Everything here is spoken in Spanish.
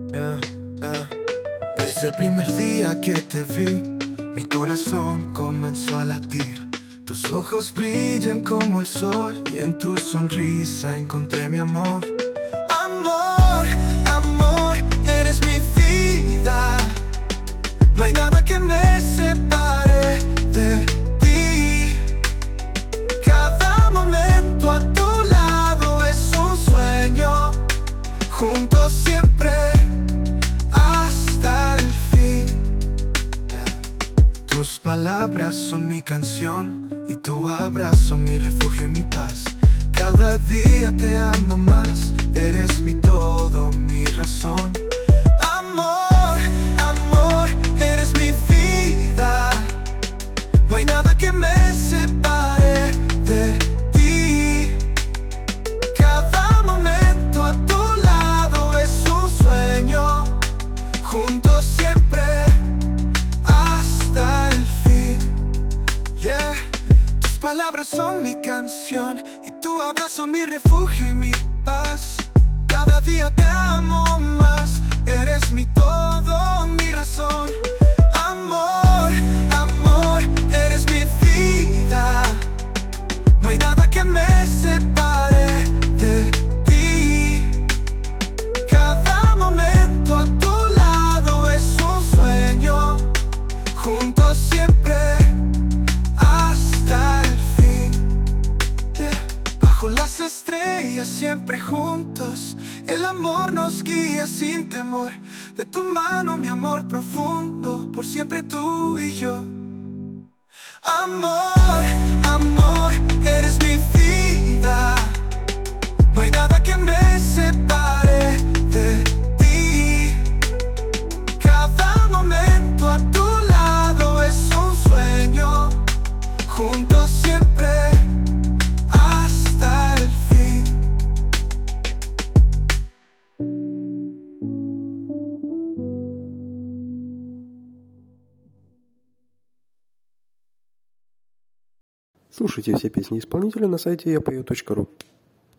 Yeah, yeah. Desde el primer día que te vi, mi corazón comenzó a latir. Tus ojos brillan como el sol y en tu sonrisa encontré mi amor. Amor, amor, eres mi vida. No hay nada que me separe de ti. Cada momento a tu lado es un sueño. Juntos siempre hasta el fin. Tus palabras son mi canción y tu abrazo mi refugio y mi paz. Cada día te amo más, eres mi todo, mi razón. Amor, amor, eres mi vida. No hay nada que me separe de ti. Cada momento a tu lado es un sueño. Juntos siempre hasta el fin. Yeah. Tus palabras son mi canción y tu abrazo mi refugio y mi paz. Cada día te amo más, eres mi todo, mi razón. Amor, amor, eres mi vida. No hay nada que me separe de ti. Cada momento a tu lado es un sueño. Juntos siempre hasta el fin. Yeah. Bajo las estrellas siempre juntos, el amor nos guía sin temor. De tu mano mi amor profundo, por siempre tú y yo. Amor, amor, eres mi vida. No hay nada que me separe de ti. Cada momento a tu lado es un sueño. Juntos siempre hasta el fin. Слушайте все песни исполнителя на сайте yapою.ru.